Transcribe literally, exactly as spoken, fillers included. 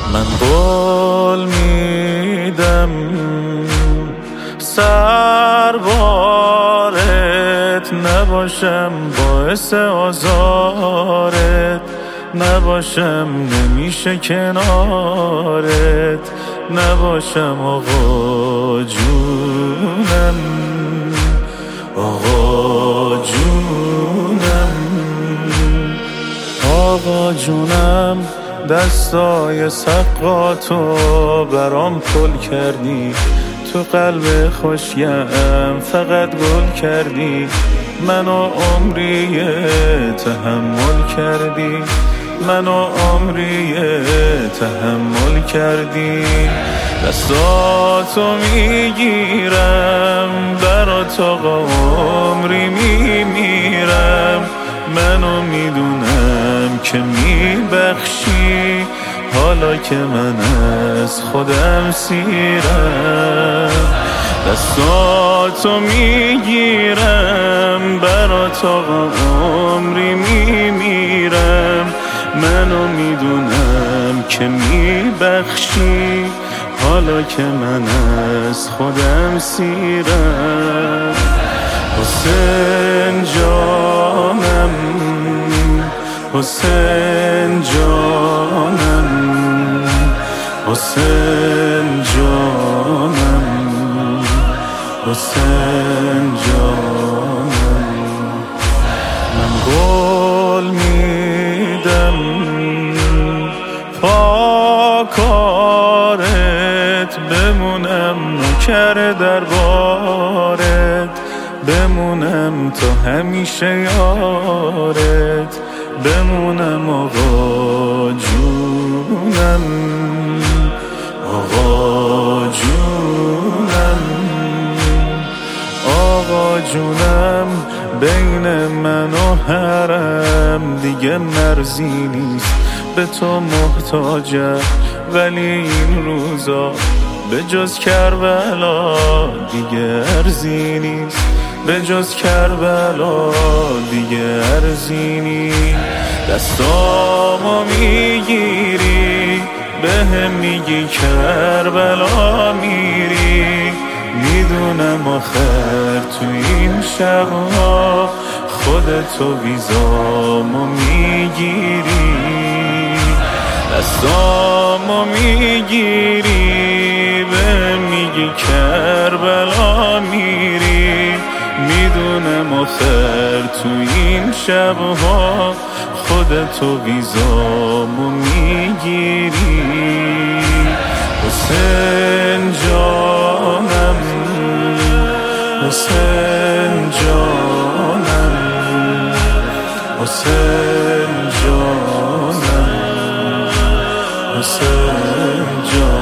من قول میدم سربارت نباشم، باعث آزارت نباشم، نمیشه کنارت نباشم. آقا جونم، آقا جونم، آقا جونم، دستای سقاتو برام پل کردی، تو قلب خوشیم فقط گل کردی، منو عمری تحمل کردی، منو عمری تحمل کردی. دستاتو میگیرم برات آقا، عمری میمیرم، منو میدونم که میبخشی، حالا که من از خودم سیرم. دستاتو میگیرم برات آقا، عمری میمیرم، منو میدونم که میبخشی، حالا که من از خودم سیرم. حسین جانم، حسین جانم، حسین جانم، حسین جانم. من قول میدم پاکارت بمونم، نوکر دربارت بمونم، تا همیشه یارت بمونم. آقا جونم، آقا جونم، آقا جونم، بین من و حرم دیگه مرزی نیست، به تو محتاجم ولی این روزا به جز کربلا دیگه ارزی نیست، به جز کربلا دیگه ارزی نیست. دستامو میگیری بهم میگی کربلا میری، میدونم آخر تو این شبها خودتو ویزامو میگیری. دستامو میگیری بهم میگی کربلا میری، میدونم آخر تو این شبها خودتو ویزامو میگیری. حسین جانم، حسین جانم، حسین جانم، حسین جانم.